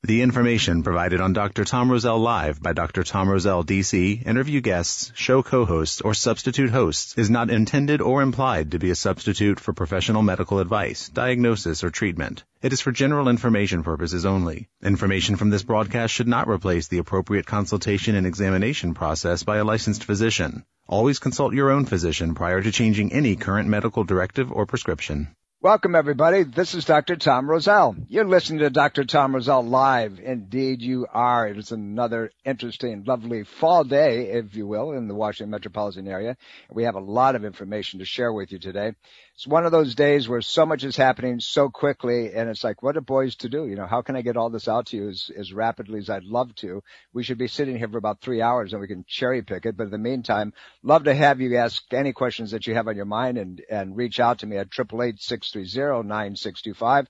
The information provided on Dr. Tom Roselle Live by Dr. Tom Roselle, D.C., interview guests, show co-hosts, or substitute hosts is not intended or implied to be a substitute for professional medical advice, diagnosis, or treatment. It is for general information purposes only. Information from this broadcast should not replace the appropriate consultation and examination process by a licensed physician. Always consult your own physician prior to changing any current medical directive or prescription. Welcome, everybody. This is Dr. Tom Roselle. You're listening to Dr. Tom Roselle Live. Indeed, you are. It is another interesting, lovely fall day, if you will, in the Washington metropolitan area. We have a lot of information to share with you today. It's one of those days where so much is happening so quickly, and it's like, what are boys to do? You know, how can I get all this out to you as rapidly as I'd love to? We should be sitting here for about 3 hours, and we can cherry pick it. But in the meantime, love to have you ask any questions that you have on your mind and reach out to me at 888-630-9625,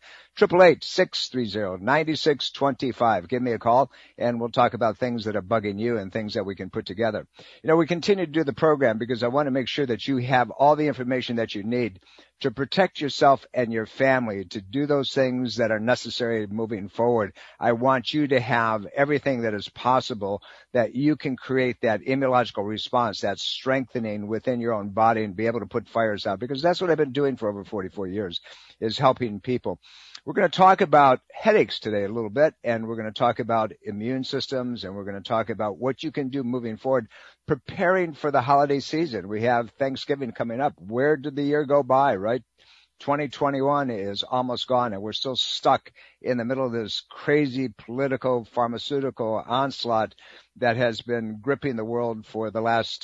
888-630-9625. Give me a call, and we'll talk about things that are bugging you and things that we can put together. You know, we continue to do the program because I want to make sure that you have all the information that you need to protect yourself and your family, to do those things that are necessary moving forward. I want you to have everything that is possible that you can create that immunological response, that strengthening within your own body and be able to put fires out, because that's what I've been doing for over 44 years, is helping people. We're going to talk about headaches today a little bit, and we're going to talk about immune systems, and we're going to talk about what you can do moving forward, preparing for the holiday season. We have Thanksgiving coming up. Where did the year go by, right? 2021 is almost gone, and we're still stuck in the middle of this crazy political, pharmaceutical onslaught that has been gripping the world for the last,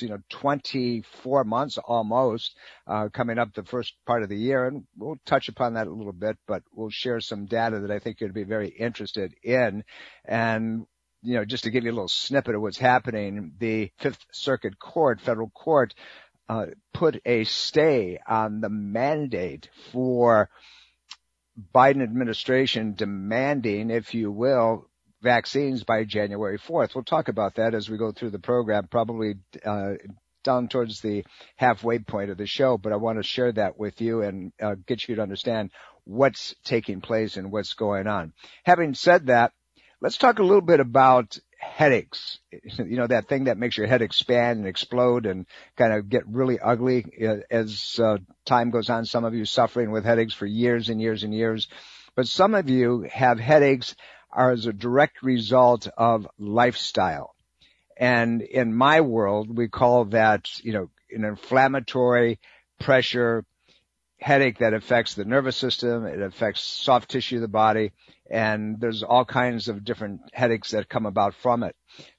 24 months almost, coming up the first part of the year. And we'll touch upon that a little bit, but we'll share some data that I think you'd be very interested in. And just to give you a little snippet of what's happening, the Fifth Circuit Court, federal court, put a stay on the mandate for Biden administration demanding, if you will, vaccines by January 4th. We'll talk about that as we go through the program, probably down towards the halfway point of the show, but I want to share that with you and get you to understand what's taking place and what's going on. Having said that, let's talk a little bit about headaches. That thing that makes your head expand and explode and kind of get really ugly as time goes on. Some of you suffering with headaches for years and years and years, but some of you have headaches are as a direct result of lifestyle. And in my world, we call that, an inflammatory pressure headache that affects the nervous system. It affects soft tissue of the body. And there's all kinds of different headaches that come about from it.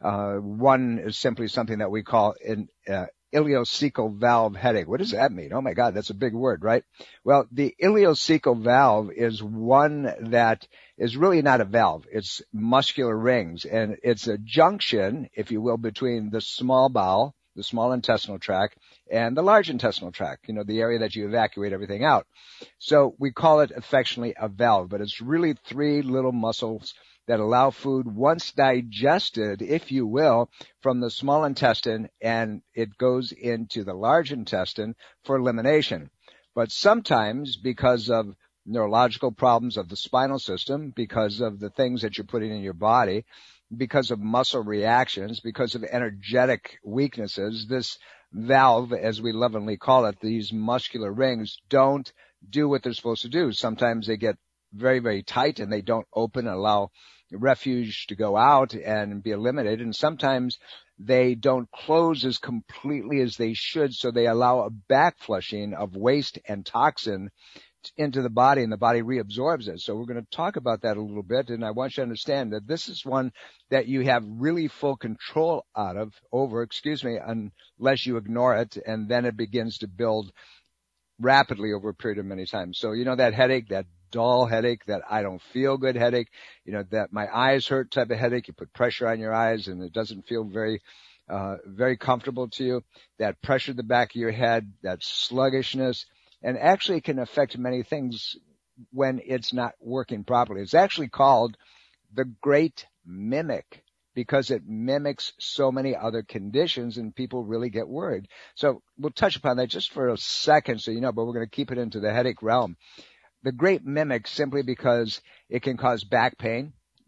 One is simply something that we call an ileocecal valve headache. What does that mean? Oh my God, that's a big word, right? Well, the ileocecal valve is one that is really not a valve. It's muscular rings, and it's a junction, if you will, between the small bowel, the small intestinal tract, and the large intestinal tract, the area that you evacuate everything out. So we call it affectionately a valve, but it's really three little muscles that allow food, once digested, if you will, from the small intestine, and it goes into the large intestine for elimination. But sometimes, because of neurological problems of the spinal system, because of the things that you're putting in your body, because of muscle reactions, because of energetic weaknesses, this valve, as we lovingly call it, these muscular rings, don't do what they're supposed to do. Sometimes they get very, very tight and they don't open and allow refuge to go out and be eliminated. And sometimes they don't close as completely as they should, so they allow a backflushing of waste and toxin into the body, and the body reabsorbs it. So we're going to talk about that a little bit, and I want you to understand that this is one that you have really full control over, unless you ignore it, and then it begins to build rapidly over a period of many times. So that headache, that dull headache, that I don't feel good headache, that my eyes hurt type of headache, you put pressure on your eyes and it doesn't feel very comfortable to you, that pressure at the back of your head, that sluggishness, and actually can affect many things when it's not working properly. It's actually called the Great Mimic because it mimics so many other conditions and people really get worried. So we'll touch upon that just for a second so but we're going to keep it into the headache realm. The Great Mimic simply because it can cause back pain,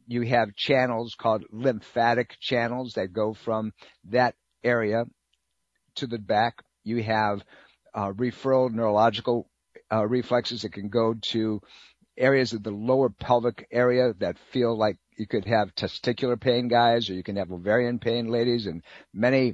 You have channels called lymphatic channels that go from that area to the back. You have referral neurological reflexes that can go to areas of the lower pelvic area that feel like you could have testicular pain, guys, or you can have ovarian pain, ladies, and many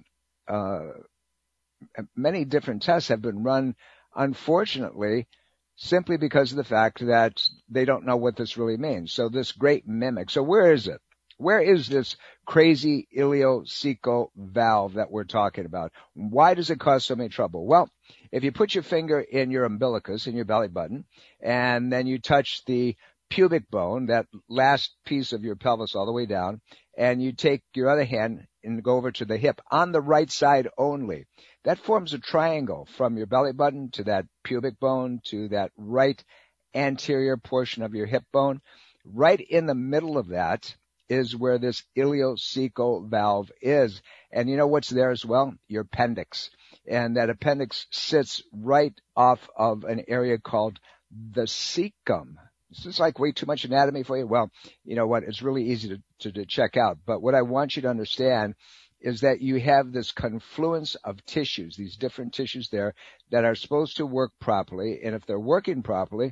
different tests have been run, unfortunately, simply because of the fact that they don't know what this really means. So this great mimic. So where is it? Where is this crazy ileocecal valve that we're talking about? Why does it cause so many trouble? Well, if you put your finger in your umbilicus, in your belly button, and then you touch the pubic bone, that last piece of your pelvis all the way down, and you take your other hand and go over to the hip on the right side only, that forms a triangle from your belly button to that pubic bone to that right anterior portion of your hip bone. Right in the middle of that is where this ileocecal valve is. And you know what's there as well? Your appendix. And that appendix sits right off of an area called the cecum. This is like way too much anatomy for you. Well, you know what? It's really easy to check out. But what I want you to understand is that you have this confluence of tissues, these different tissues there that are supposed to work properly. And if they're working properly,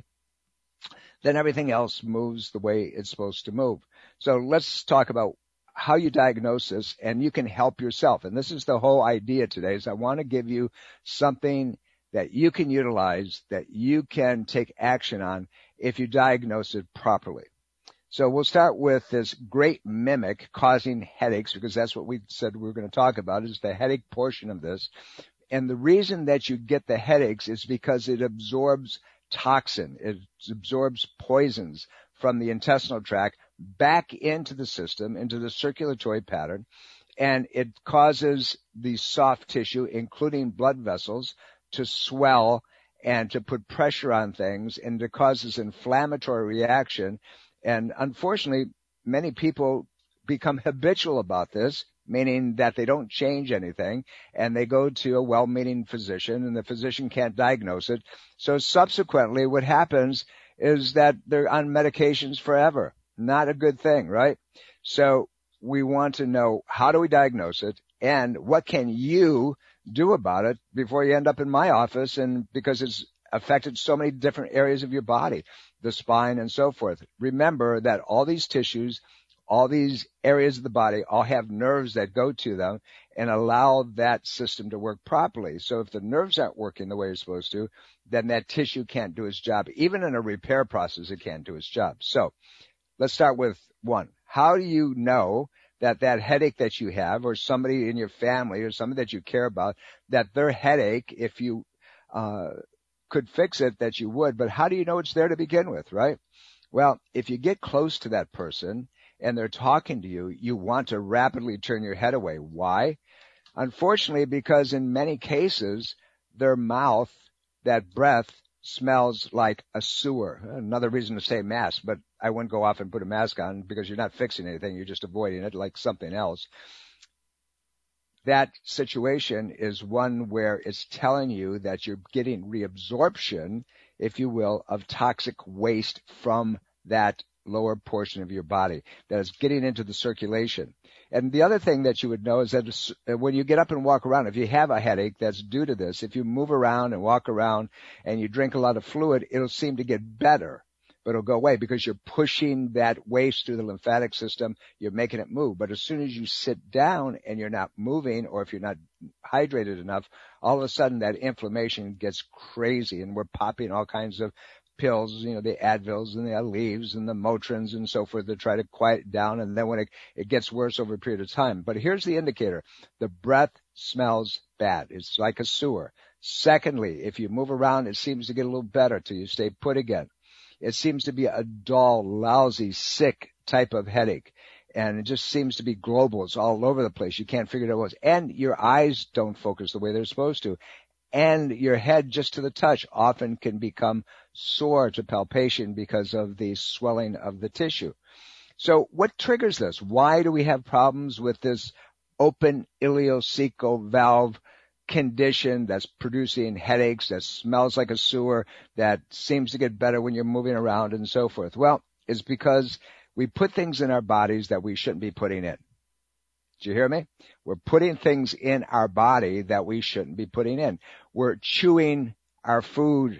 then everything else moves the way it's supposed to move. So let's talk about how you diagnose this, and you can help yourself. And this is the whole idea today, is I want to give you something that you can utilize, that you can take action on if you diagnose it properly. So we'll start with this great mimic causing headaches, because that's what we said we were going to talk about, is the headache portion of this. And the reason that you get the headaches is because it absorbs toxin. It absorbs poisons from the intestinal tract back into the system, into the circulatory pattern, and it causes the soft tissue, including blood vessels, to swell and to put pressure on things, and it causes inflammatory reaction. And unfortunately, many people become habitual about this, meaning that they don't change anything, and they go to a well-meaning physician, and the physician can't diagnose it. So subsequently, what happens is that they're on medications forever. Not a good thing, right? So we want to know, how do we diagnose it, and what can you do about it before you end up in my office, and because it's affected so many different areas of your body, the spine and so forth. Remember that all these tissues, all these areas of the body all have nerves that go to them and allow that system to work properly. So if the nerves aren't working the way you're supposed to, then that tissue can't do its job. Even in a repair process, it can't do its job. So let's start with one. How do you know that headache that you have, or somebody in your family or somebody that you care about, that their headache, if you could fix it, that you would, but how do you know it's there to begin with, right? Well, if you get close to that person and they're talking to you, you want to rapidly turn your head away. Why? Unfortunately, because in many cases, their mouth, that breath, smells like a sewer. Another reason to say mask, but I wouldn't go off and put a mask on, because you're not fixing anything. You're just avoiding it like something else. That situation is one where it's telling you that you're getting reabsorption, if you will, of toxic waste from that lower portion of your body that is getting into the circulation. And the other thing that you would know is that when you get up and walk around, if you have a headache that's due to this, if you move around and walk around and you drink a lot of fluid, it'll seem to get better, but it'll go away because you're pushing that waste through the lymphatic system. You're making it move. But as soon as you sit down and you're not moving, or if you're not hydrated enough, all of a sudden that inflammation gets crazy, and we're popping all kinds of pills, the Advils and the Aleve and the Motrins and so forth to try to quiet it down. And then when it gets worse over a period of time. But here's the indicator. The breath smells bad. It's like a sewer. Secondly, if you move around, it seems to get a little better till you stay put again. It seems to be a dull, lousy, sick type of headache. And it just seems to be global. It's all over the place. You can't figure it out what it is. And your eyes don't focus the way they're supposed to. And your head, just to the touch, often can become sore to palpation because of the swelling of the tissue. So what triggers this? Why do we have problems with this open ileocecal valve condition that's producing headaches, that smells like a sewer, that seems to get better when you're moving around and so forth? Well, it's because We put things in our bodies that we shouldn't be putting in. Did you hear me? We're putting things in our body that we shouldn't be putting in. We're chewing our food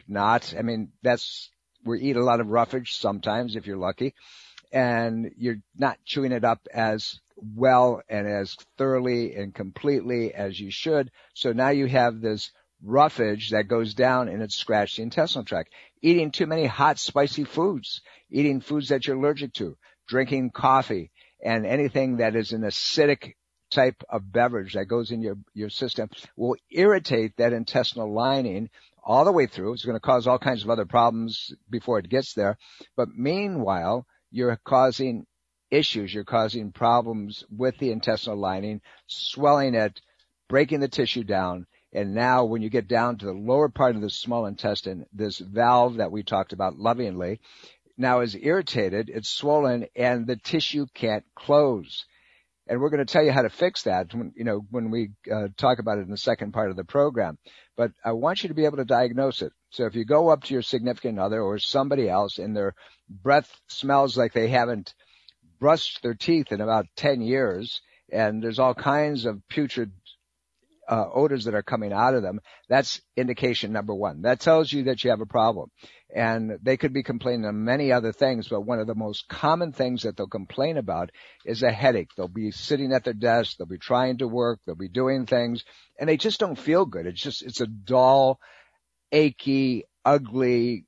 we eat a lot of roughage sometimes if you're lucky, and you're not chewing it up as well and as thoroughly and completely as you should. So now you have this roughage that goes down and it scratched the intestinal tract. Eating too many hot, spicy foods, eating foods that you're allergic to, drinking coffee, and anything that is an acidic type of beverage that goes in your system will irritate that intestinal lining all the way through. It's going to cause all kinds of other problems before it gets there. But meanwhile, you're causing issues. You're causing problems with the intestinal lining, swelling it, breaking the tissue down. And now when you get down to the lower part of the small intestine, this valve that we talked about lovingly now is irritated, it's swollen, and the tissue can't close. And we're going to tell you how to fix that when we talk about it in the second part of the program. But I want you to be able to diagnose it. So if you go up to your significant other or somebody else and their breath smells like they haven't brushed their teeth in about 10 years, and there's all kinds of putrid odors that are coming out of them, that's indication number one. That tells you that you have a problem. And they could be complaining of many other things, but one of the most common things that they'll complain about is a headache. They'll be sitting at their desk, they'll be trying to work, they'll be doing things, and they just don't feel good. It's a dull, achy, ugly,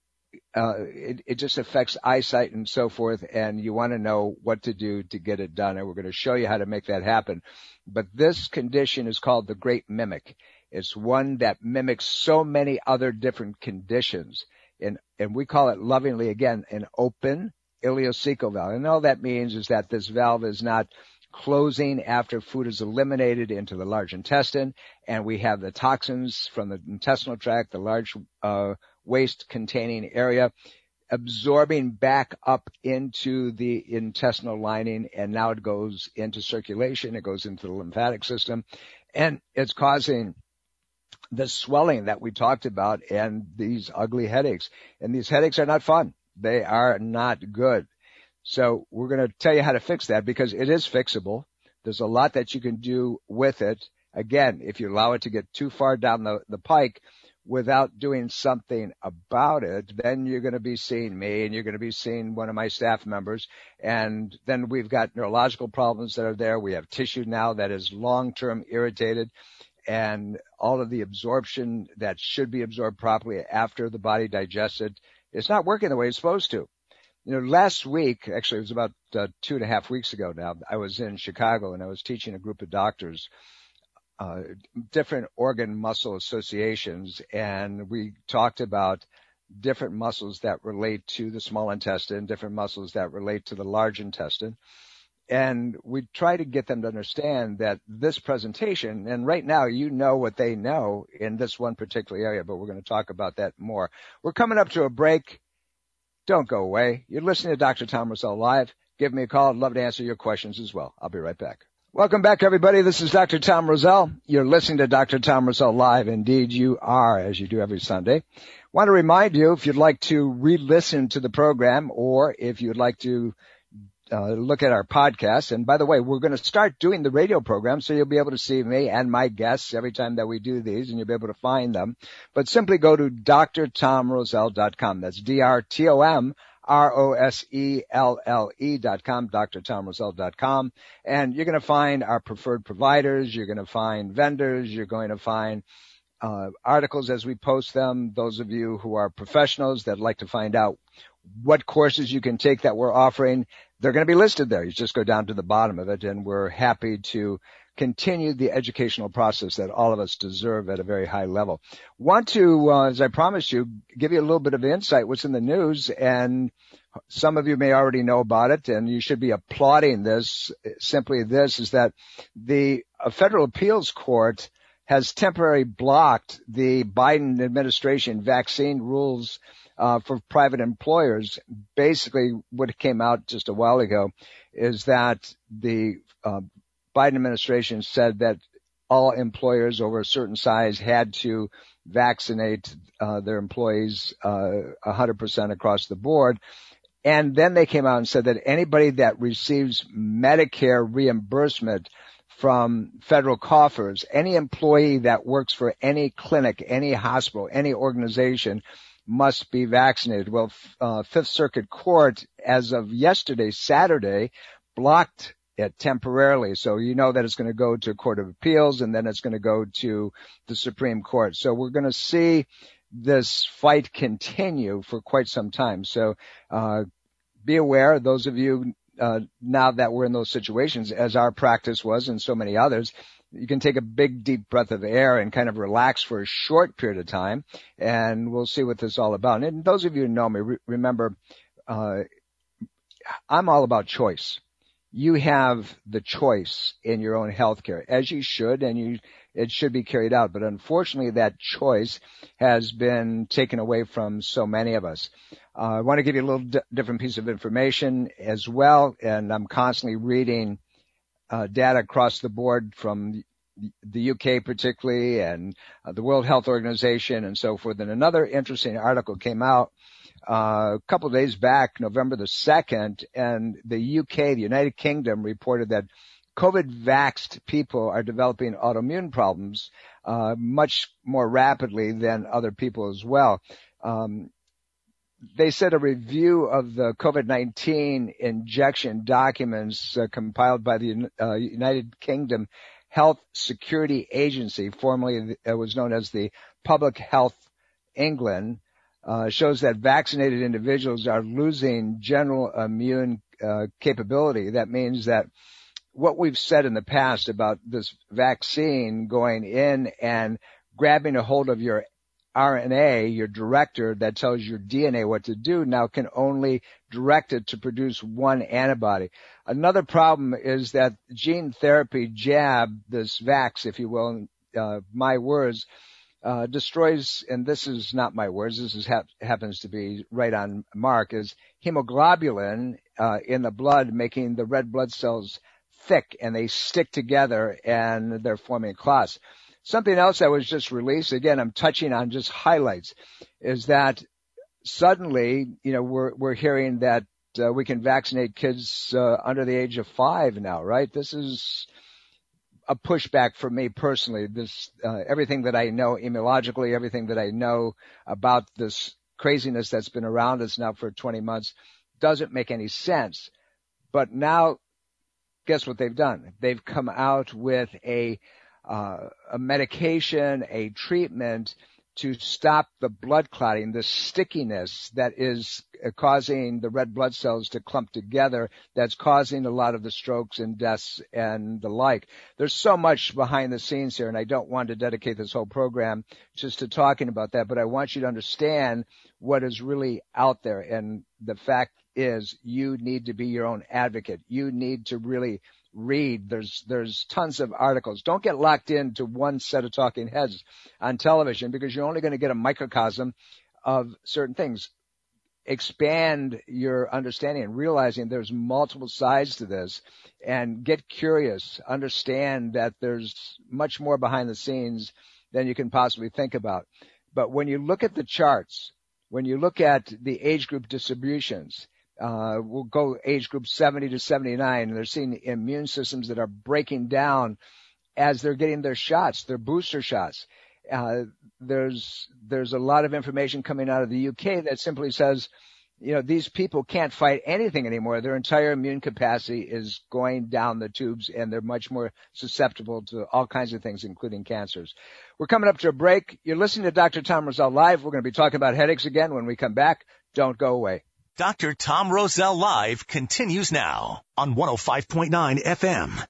it just affects eyesight and so forth, and you want to know what to do to get it done, and we're going to show you how to make that happen. But this condition is called the Great Mimic. It's one that mimics so many other different conditions, and we call it lovingly, again, an open ileocecal valve. And all that means is that this valve is not closing after food is eliminated into the large intestine, and we have the toxins from the intestinal tract, the large waste-containing area, absorbing back up into the intestinal lining, and now it goes into circulation, it goes into the lymphatic system, and it's causing the swelling that we talked about and these ugly headaches. And these headaches are not fun. They are not good. So we're going to tell you how to fix that because it is fixable. There's a lot that you can do with it. Again, if you allow it to get too far down the pike without doing something about it, then you're going to be seeing me and you're going to be seeing one of my staff members. And then we've got neurological problems that are there. We have tissue now that is long-term irritated, and all of the absorption that should be absorbed properly after the body digests it, it's not working the way it's supposed to. Last week, actually it was about 2.5 weeks ago now, I was in Chicago and I was teaching a group of doctors, different organ muscle associations, and we talked about different muscles that relate to the small intestine, different muscles that relate to the large intestine. And we try to get them to understand that this presentation, and right now you know what they know in this one particular area, but we're going to talk about that more. We're coming up to a break. Don't go away. You're listening to Dr. Tom Rosell Live. Give me a call. I'd love to answer your questions as well. I'll be right back. Welcome back, everybody. This is Dr. Tom Rosell. You're listening to Dr. Tom Rosell Live. Indeed, you are, as you do every Sunday. Want to remind you, if you'd like to re-listen to the program or if you'd like to look at our podcast. And by the way, we're going to start doing the radio program, so you'll be able to see me and my guests every time that we do these, and you'll be able to find them. But simply go to drtomrosell.com. That's drtomroselle.com, drtomrosell.com. And you're going to find our preferred providers. You're going to find vendors. You're going to find articles as we post them. Those of you who are professionals that like to find out what courses you can take that we're offering, they're going to be listed there. You just go down to the bottom of it, and we're happy to continue the educational process that all of us deserve at a very high level. Want to, as I promised you, give you a little bit of insight what's in the news, and some of you may already know about it, and you should be applauding this. Simply this is that the Federal Appeals Court has temporarily blocked the Biden administration vaccine rules for private employers. Basically, what came out just a while ago is that the Biden administration said that all employers over a certain size had to vaccinate their employees 100% across the board. And then they came out and said that anybody that receives Medicare reimbursement from federal coffers, any employee that works for any clinic, any hospital, any organization must be vaccinated. Well, Fifth Circuit Court, as of yesterday, Saturday, blocked it temporarily. So you know that it's going to go to Court of Appeals, and then it's going to go to the Supreme Court. So we're going to see this fight continue for quite some time. So be aware, those of you now that we're in those situations, as our practice was and so many others, you can take a big, deep breath of air and kind of relax for a short period of time, and we'll see what this is all about. And those of you who know me, remember, I'm all about choice. You have the choice in your own health care, as you should, and it should be carried out. But unfortunately, that choice has been taken away from so many of us. I want to give you a little different piece of information as well, and I'm constantly reading data across the board from the UK particularly, and the World Health Organization and so forth. And another interesting article came out a couple of days back, November the 2nd, and the UK, the United Kingdom, reported that COVID-vaxxed people are developing autoimmune problems much more rapidly than other people as well. They said a review of the COVID-19 injection documents compiled by the United Kingdom Health Security Agency, formerly it was known as the Public Health England, shows that vaccinated individuals are losing general immune capability. That means that what we've said in the past about this vaccine going in and grabbing a hold of your RNA, your director that tells your DNA what to do, now can only direct it to produce one antibody. Another problem is that gene therapy jab, this vax, if you will, my words, destroys, and this is not my words, this is happens to be right on mark, is hemoglobulin in the blood, making the red blood cells thick, and they stick together and they're forming clots. Something else that was just released, again, I'm touching on just highlights, is that suddenly, we're hearing that we can vaccinate kids under the age of 5 now, right? This is a pushback for me personally. This everything that I know immunologically, everything that I know about this craziness that's been around us now for 20 months doesn't make any sense. But now, guess what they've done? They've come out with a medication, a treatment to stop the blood clotting, the stickiness that is causing the red blood cells to clump together, that's causing a lot of the strokes and deaths and the like. There's so much behind the scenes here, and I don't want to dedicate this whole program just to talking about that, but I want you to understand what is really out there. And the fact is, you need to be your own advocate. You need to really read. There's tons of articles. Don't get locked into one set of talking heads on television, because you're only going to get a microcosm of certain things. Expand your understanding and realizing there's multiple sides to this, and get curious. Understand that there's much more behind the scenes than you can possibly think about. But when you look at the charts, when you look at the age group distributions, we'll go age group 70 to 79, and they're seeing immune systems that are breaking down as they're getting their shots, their booster shots. There's a lot of information coming out of the UK that simply says, these people can't fight anything anymore. Their entire immune capacity is going down the tubes, and they're much more susceptible to all kinds of things, including cancers. We're coming up to a break. You're listening to Dr. Tom Rosell Live. We're going to be talking about headaches again when we come back. Don't go away. Dr. Tom Rosell Live continues now on 105.9 FM,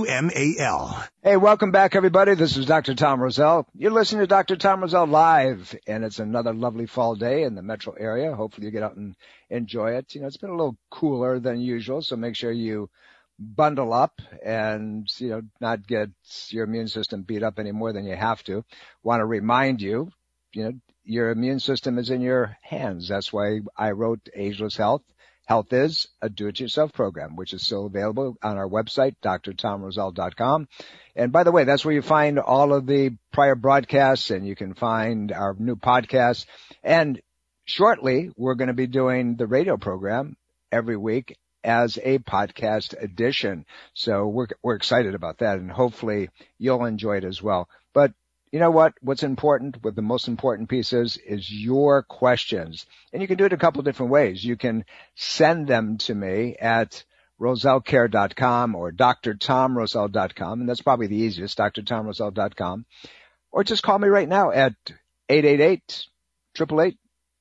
WMAL. Hey, welcome back, everybody. This is Dr. Tom Rosell. You're listening to Dr. Tom Rosell Live, and it's another lovely fall day in the metro area. Hopefully you get out and enjoy it. It's been a little cooler than usual, so make sure you bundle up and, not get your immune system beat up any more than you have to. Want to remind you, your immune system is in your hands. That's why I wrote Ageless Health. Health is a do-it-yourself program, which is still available on our website, drtomrosell.com. And by the way, that's where you find all of the prior broadcasts, and you can find our new podcasts. And shortly, we're going to be doing the radio program every week as a podcast edition. So we're excited about that, and hopefully you'll enjoy it as well. But you know what? What's important, what the most important piece is your questions. And you can do it a couple of different ways. You can send them to me at RoselleCare.com or drtomroselle.com, and that's probably the easiest, drtomroselle.com. Or just call me right now at 888-888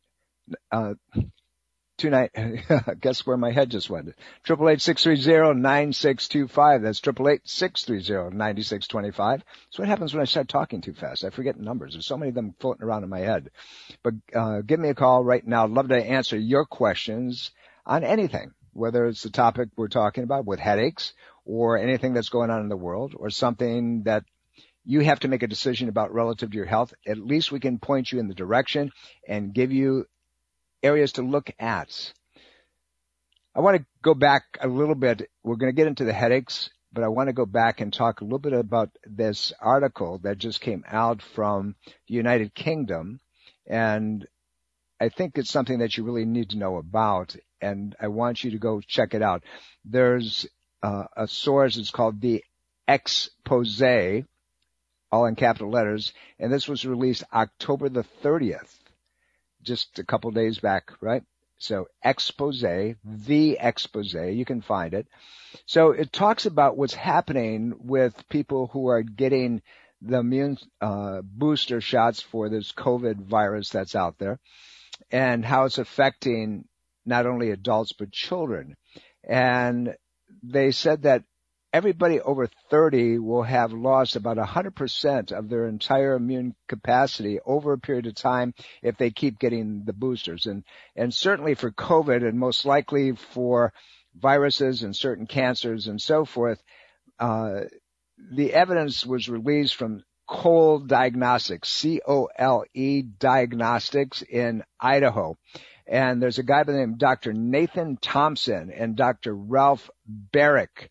guess where my head just went. 888-630-9625. That's 888-630-9625. That's what happens when I start talking too fast. I forget numbers. There's so many of them floating around in my head. But give me a call right now. I'd love to answer your questions on anything, whether it's the topic we're talking about with headaches or anything that's going on in the world or something that you have to make a decision about relative to your health. At least we can point you in the direction and give you areas to look at. I want to go back a little bit. We're going to get into the headaches, but I want to go back and talk a little bit about this article that just came out from the United Kingdom. And I think it's something that you really need to know about, and I want you to go check it out. There's a source. It's called the Expose, all in capital letters, and this was released October the 30th. Just a couple days back, right? So Expose, the Expose, you can find it. So it talks about what's happening with people who are getting the immune booster shots for this COVID virus that's out there and how it's affecting not only adults but children. And they said that everybody over 30 will have lost about 100% of their entire immune capacity over a period of time if they keep getting the boosters. And certainly for COVID, and most likely for viruses and certain cancers and so forth, the evidence was released from Cole Diagnostics, C-O-L-E Diagnostics in Idaho. And there's a guy by the name of Dr. Nathan Thompson and Dr. Ralph Barrick.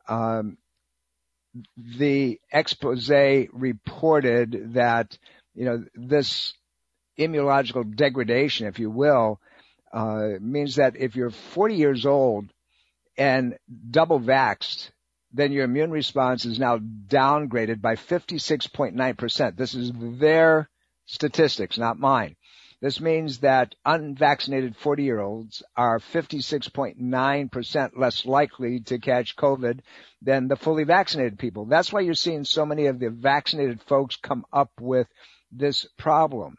The expose reported that, this immunological degradation, if you will, means that if you're 40 years old and double vaxxed, then your immune response is now downgraded by 56.9%. This is their statistics, not mine. This means that unvaccinated 40-year-olds are 56.9% less likely to catch COVID than the fully vaccinated people. That's why you're seeing so many of the vaccinated folks come up with this problem.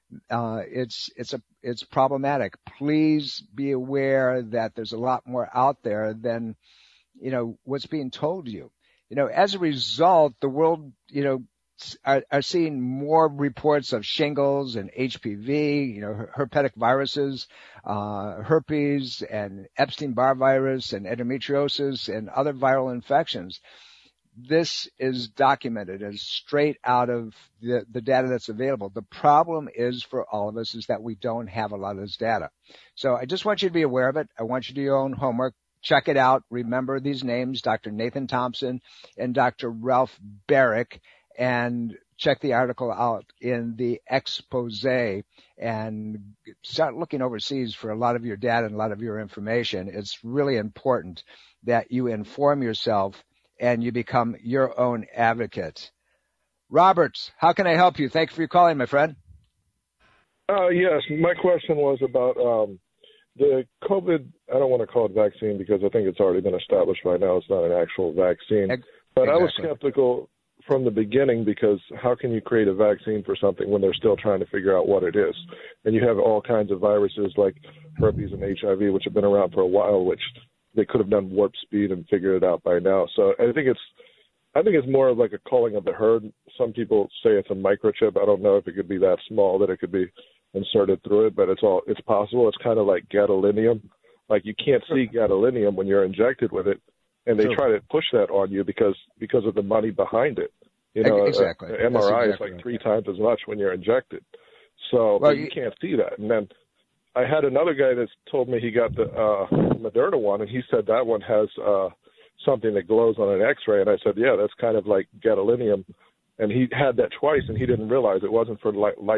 It's problematic. Please be aware that there's a lot more out there than, what's being told to you. As a result, the world, are seeing more reports of shingles and HPV, herpetic viruses, herpes and Epstein-Barr virus and endometriosis and other viral infections. This is documented as straight out of the data that's available. The problem is for all of us is that we don't have a lot of this data. So I just want you to be aware of it. I want you to do your own homework. Check it out. Remember these names, Dr. Nathan Thompson and Dr. Ralph Barrick. And check the article out in the Expose and start looking overseas for a lot of your data and a lot of your information. It's really important that you inform yourself and you become your own advocate. Robert, how can I help you? Thank you for your calling, my friend. Yes, my question was about the COVID, I don't want to call it vaccine because I think it's already been established by now. It's not an actual vaccine. But exactly. I was skeptical from the beginning because how can you create a vaccine for something when they're still trying to figure out what it is? And you have all kinds of viruses like herpes and HIV, which have been around for a while, which they could have done warp speed and figured it out by now. So I think it's more of like a culling of the herd. Some people say it's a microchip. I don't know if it could be that small that it could be inserted through it, but it's possible. It's kind of like gadolinium. Like you can't see gadolinium when you're injected with it. And they try to push that on you because of the money behind it. Exactly. MRI is like 3 times as much when you're injected. So but you can't see that. And then I had another guy that told me he got the Moderna one, and he said that one has something that glows on an X-ray. And I said, yeah, that's kind of like gadolinium. And he had that twice, and he didn't realize it wasn't for life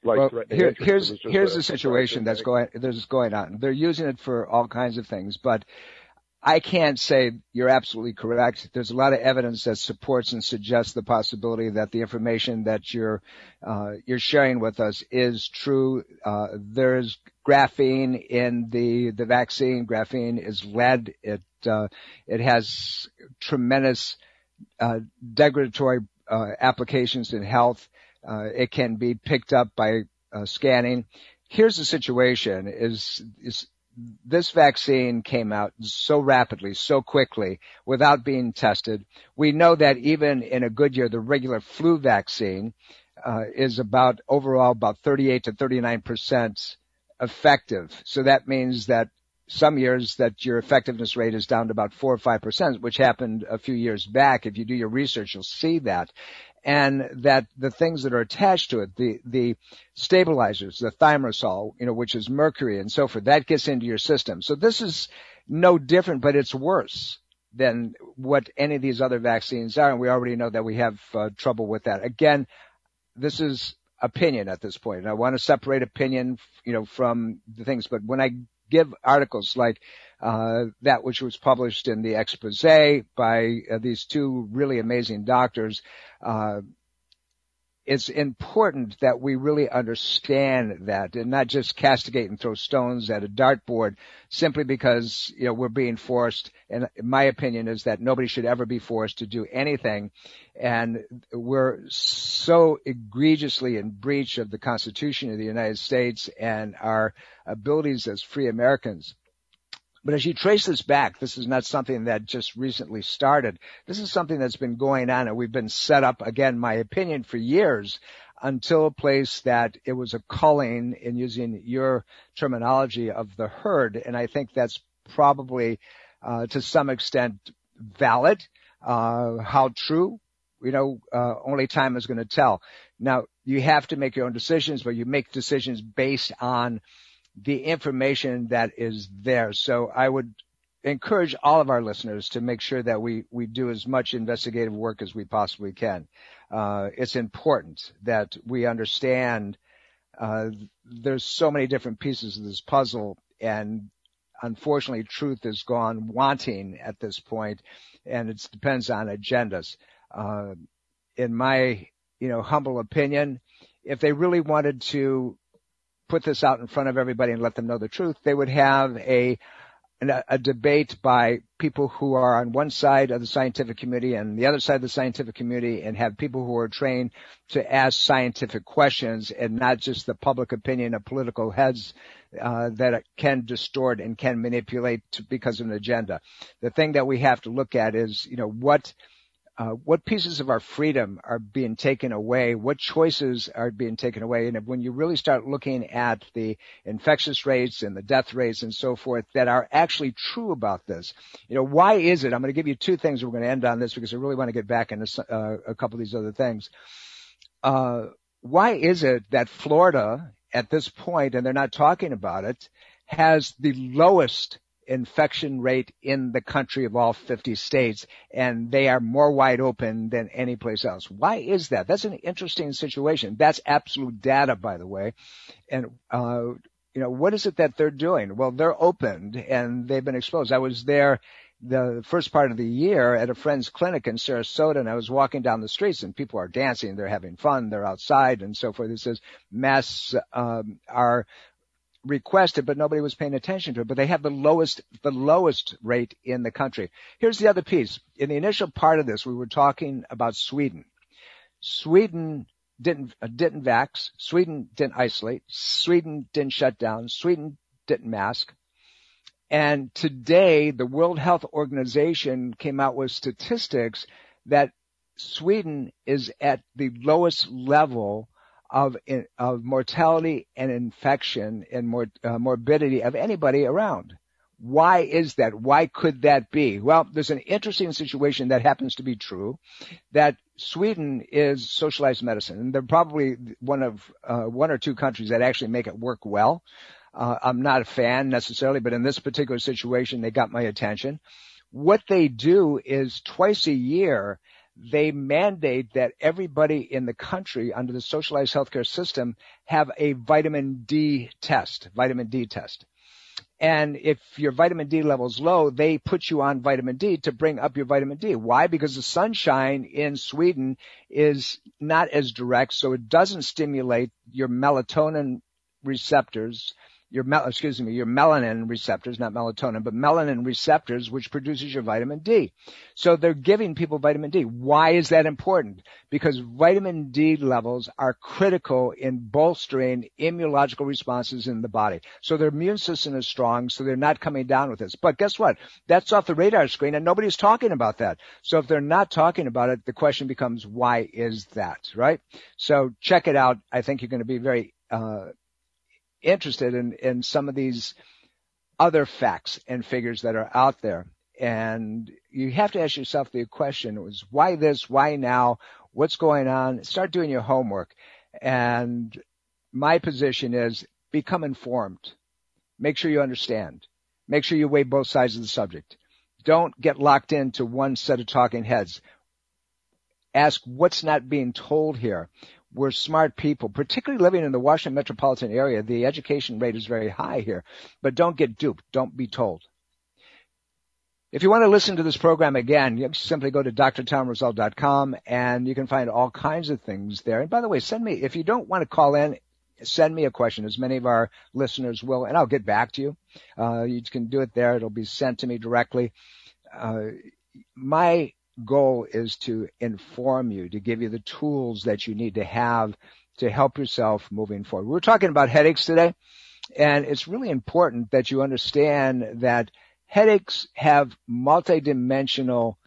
life-threatening. Here's the situation that's going on. They're using it for all kinds of things, but I can't say you're absolutely correct. There's a lot of evidence that supports and suggests the possibility that the information that you're sharing with us is true. There's graphene in the vaccine. Graphene is lead. It has tremendous degradatory applications in health. It can be picked up by scanning. Here's the situation: is this vaccine came out so rapidly, so quickly, without being tested. We know that even in a good year, the regular flu vaccine is overall about 38 to 39% effective. So that means that some years that your effectiveness rate is down to about 4 or 5%, which happened a few years back. If you do your research, you'll see that. And that the things that are attached to it, the stabilizers, the thimerosal, which is mercury and so forth, that gets into your system. So this is no different, but it's worse than what any of these other vaccines are. And we already know that we have trouble with that. Again, this is opinion at this point. And I want to separate opinion, from the things. But when I give articles like that which was published in the expose by these two really amazing doctors, it's important that we really understand that and not just castigate and throw stones at a dartboard simply because, we're being forced. And my opinion is that nobody should ever be forced to do anything. And we're so egregiously in breach of the Constitution of the United States and our abilities as free Americans. But as you trace this back, this is not something that just recently started. This is something that's been going on, and we've been set up, again, my opinion, for years, until a place that it was a culling, in using your terminology, of the herd. And I think that's probably, to some extent, valid. How true? Only time is going to tell. Now, you have to make your own decisions, but you make decisions based on the information that is there. So I would encourage all of our listeners to make sure that we do as much investigative work as we possibly can. It's important that we understand there's so many different pieces of this puzzle, and unfortunately truth has gone wanting at this point, and it depends on agendas. In my humble opinion, if they really wanted to put this out in front of everybody and let them know the truth, they would have a debate by people who are on one side of the scientific community and the other side of the scientific community, and have people who are trained to ask scientific questions and not just the public opinion of political heads that can distort and can manipulate because of an agenda. The thing that we have to look at is, what pieces of our freedom are being taken away, what choices are being taken away. And when you really start looking at the infectious rates and the death rates and so forth that are actually true about this, why is it? I'm going to give you two things. We're going to end on this because I really want to get back into a couple of these other things. Why is it that Florida at this point, and they're not talking about it, has the lowest infection rate in the country of all 50 states, and they are more wide open than any place else? Why is that? That's an interesting situation. That's absolute data, by the way. And, what is it that they're doing? Well, they're opened and they've been exposed. I was there the first part of the year at a friend's clinic in Sarasota, and I was walking down the streets and people are dancing, they're having fun, they're outside and so forth. It says masks are requested, but nobody was paying attention to it. But they have the lowest rate in the country. Here's the other piece. In the initial part of this, we were talking about Sweden. Sweden didn't vax. Sweden didn't isolate. Sweden didn't shut down. Sweden didn't mask. And today, the World Health Organization came out with statistics that Sweden is at the lowest level of mortality and infection and morbidity of anybody around. Why is that? Why could that be? Well, there's an interesting situation that happens to be true, that Sweden is socialized medicine, and they're probably one or two countries that actually make it work well. I'm not a fan necessarily, but in this particular situation, they got my attention. What they do is twice a year, they mandate that everybody in the country under the socialized healthcare system have a vitamin D test. And if your vitamin D level is low, they put you on vitamin D to bring up your vitamin D. Why? Because the sunshine in Sweden is not as direct, so it doesn't stimulate your melatonin receptors, your melanin receptors, not melatonin, but melanin receptors, which produces your vitamin D. So they're giving people vitamin D. Why is that important? Because vitamin D levels are critical in bolstering immunological responses in the body. So their immune system is strong, so they're not coming down with this. But guess what? That's off the radar screen, and nobody's talking about that. So if they're not talking about it, the question becomes, why is that, right? So check it out. I think you're going to be very interested in some of these other facts and figures that are out there. And you have to ask yourself the question, was why this, why now, what's going on? Start doing your homework. And my position is become informed. Make sure you understand. Make sure you weigh both sides of the subject. Don't get locked into one set of talking heads. Ask what's not being told here. We're smart people, particularly living in the Washington metropolitan area. The education rate is very high here, but don't get duped. Don't be told. If you want to listen to this program again, you simply go to drtomrosell.com and you can find all kinds of things there. And by the way, if you don't want to call in, send me a question, as many of our listeners will, and I'll get back to you. You can do it there. It'll be sent to me directly. My goal is to inform you, to give you the tools that you need to have to help yourself moving forward. We're talking about headaches today, and it's really important that you understand that headaches have multidimensional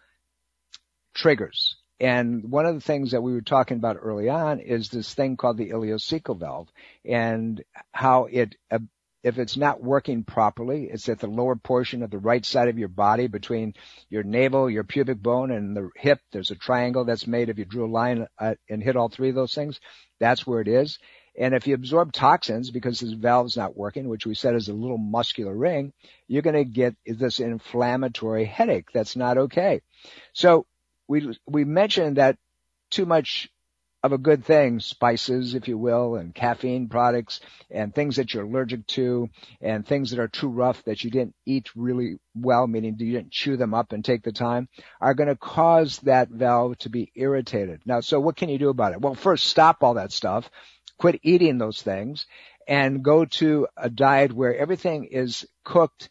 triggers. And one of the things that we were talking about early on is this thing called the ileocecal valve, and how if it's not working properly, it's at the lower portion of the right side of your body between your navel, your pubic bone, and the hip. There's a triangle that's made. If you drew a line and hit all three of those things, that's where it is. And if you absorb toxins because this valve's not working, which we said is a little muscular ring, you're going to get this inflammatory headache. That's not okay. So we mentioned that too much of a good thing, spices, if you will, and caffeine products, and things that you're allergic to, and things that are too rough that you didn't eat really well, meaning you didn't chew them up and take the time, are going to cause that valve to be irritated. Now, so what can you do about it? Well, first, stop all that stuff, quit eating those things, and go to a diet where everything is cooked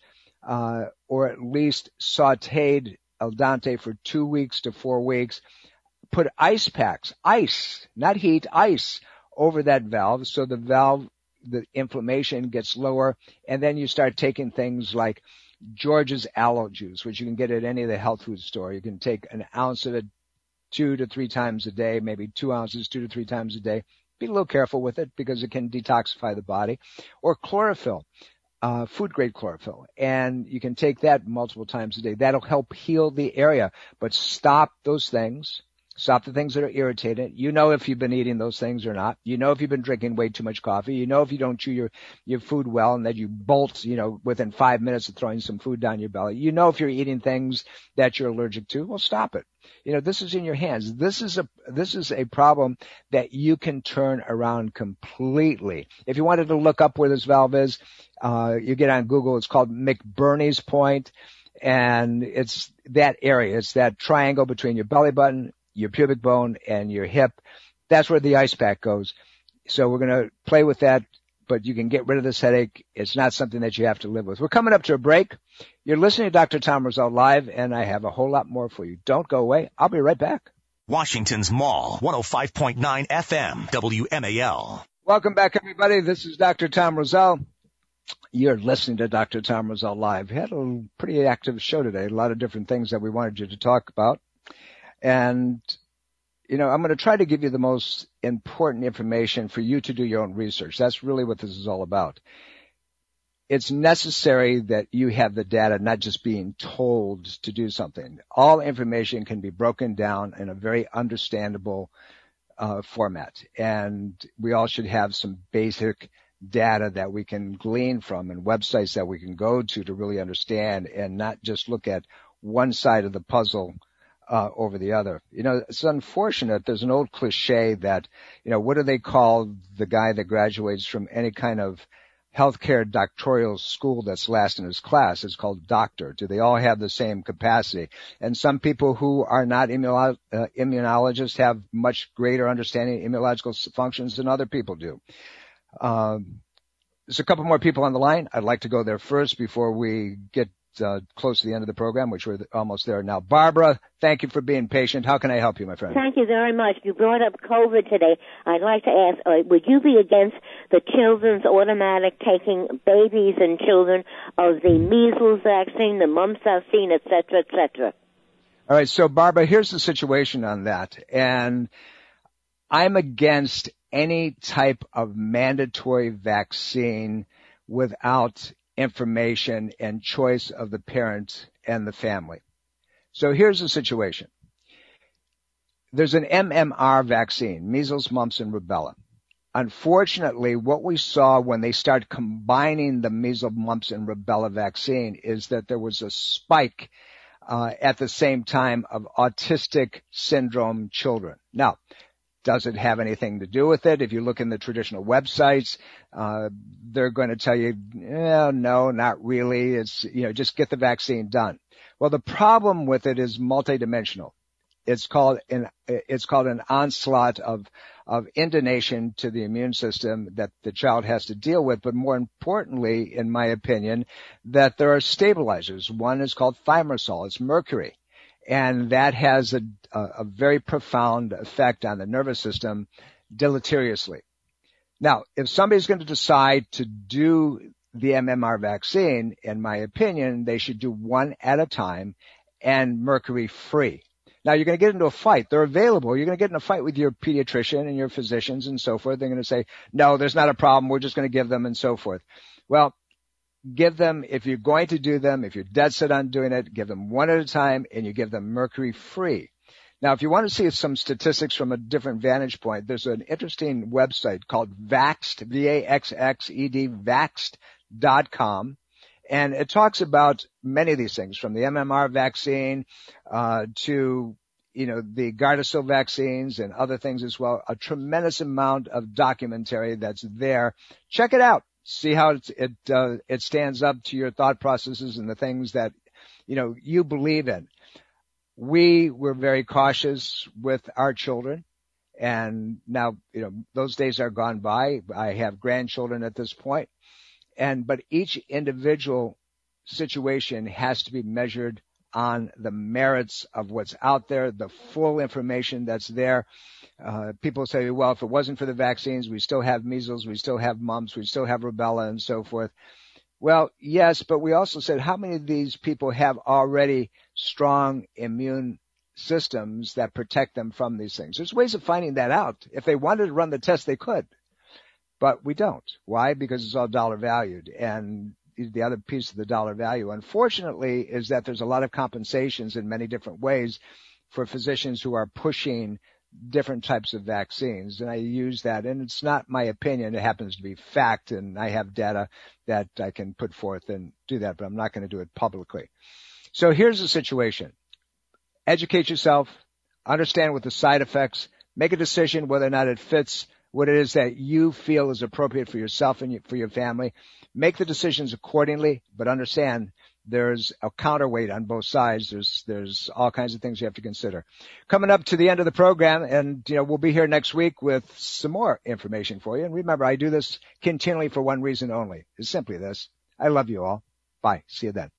or at least sautéed al dente for 2 weeks to 4 weeks. Put ice packs, not heat, ice over that valve, so the inflammation gets lower, and then you start taking things like George's aloe juice, which you can get at any of the health food store. You can take an ounce of it 2 to 3 times a day, maybe 2 ounces 2 to 3 times a day. Be a little careful with it because it can detoxify the body. Or chlorophyll, food grade chlorophyll, and you can take that multiple times a day. That'll help heal the area, but stop those things. Stop the things that are irritating. You know if you've been eating those things or not. You know if you've been drinking way too much coffee. You know if you don't chew your food well and that you bolt, within 5 minutes of throwing some food down your belly. You know if you're eating things that you're allergic to. Well, stop it. This is in your hands. This is a problem that you can turn around completely. If you wanted to look up where this valve is, you get on Google. It's called McBurney's Point, and it's that area. It's that triangle between your belly button, your pubic bone, and your hip. That's where the ice pack goes. So we're going to play with that, but you can get rid of this headache. It's not something that you have to live with. We're coming up to a break. You're listening to Dr. Tom Rosell Live, and I have a whole lot more for you. Don't go away. I'll be right back. Washington's Mall, 105.9 FM, WMAL. Welcome back, everybody. This is Dr. Tom Rosell. You're listening to Dr. Tom Rosell Live. We had a pretty active show today, a lot of different things that we wanted you to talk about. And, I'm going to try to give you the most important information for you to do your own research. That's really what this is all about. It's necessary that you have the data, not just being told to do something. All information can be broken down in a very understandable format. And we all should have some basic data that we can glean from and websites that we can go to really understand and not just look at one side of the puzzle over the other. It's unfortunate. There's an old cliche that, what do they call the guy that graduates from any kind of healthcare doctoral school that's last in his class? It's called doctor. Do they all have the same capacity? And some people who are not immunologists have much greater understanding of immunological functions than other people do. There's a couple more people on the line. I'd like to go there first before we get close to the end of the program, which we're almost there now. Barbara, thank you for being patient. How can I help you, my friend? Thank you very much. You brought up COVID today. I'd like to ask, would you be against the children's automatic taking babies and children of the measles vaccine, the mumps vaccine, et cetera, et cetera? All right, so Barbara, here's the situation on that. And I'm against any type of mandatory vaccine without information and choice of the parent and the family. So here's the situation. There's an MMR vaccine, measles, mumps, and rubella. Unfortunately, what we saw when they started combining the measles, mumps, and rubella vaccine is that there was a spike at the same time of autistic syndrome children. Now, does it have anything to do with it? If you look in the traditional websites, they're going to tell you, no, not really. It's, just get the vaccine done. Well, the problem with it is multidimensional. It's called an onslaught of indonation to the immune system that the child has to deal with. But more importantly, in my opinion, that there are stabilizers. One is called thimerosal. It's mercury. And that has a very profound effect on the nervous system deleteriously. Now, if somebody's going to decide to do the MMR vaccine, in my opinion, they should do one at a time and mercury free. Now, you're going to get into a fight. They're available. You're going to get in a fight with your pediatrician and your physicians and so forth. They're going to say, no, there's not a problem. We're just going to give them and so forth. Well, give them, if you're going to do them, if you're dead set on doing it, give them one at a time and you give them mercury free. Now, if you want to see some statistics from a different vantage point, there's an interesting website called Vaxxed, V-A-X-X-E-D, Vaxxed.com. And it talks about many of these things, from the MMR vaccine to, the Gardasil vaccines and other things as well. A tremendous amount of documentary that's there. Check it out. See how it stands up to your thought processes and the things that, you believe in. We were very cautious with our children. And now, those days are gone by. I have grandchildren at this point. But each individual situation has to be measured on the merits of what's out there, the full information that's there. People say, well, if it wasn't for the vaccines, we still have measles, we still have mumps, we still have rubella and so forth. Well, yes, but we also said how many of these people have already strong immune systems that protect them from these things? There's ways of finding that out. If they wanted to run the test, they could. But we don't. Why? Because it's all dollar valued. And the other piece of the dollar value, unfortunately, is that there's a lot of compensations in many different ways for physicians who are pushing different types of vaccines. And I use that, and it's not my opinion. It happens to be fact, and I have data that I can put forth and do that, but I'm not going to do it publicly. So here's the situation. Educate yourself, understand what the side effects, make a decision whether or not it fits what it is that you feel is appropriate for yourself and for your family. Make the decisions accordingly, but understand there's a counterweight on both sides. There's all kinds of things you have to consider. Coming up to the end of the program, and we'll be here next week with some more information for you. And remember, I do this continually for one reason only. It's simply this. I love you all. Bye. See you then.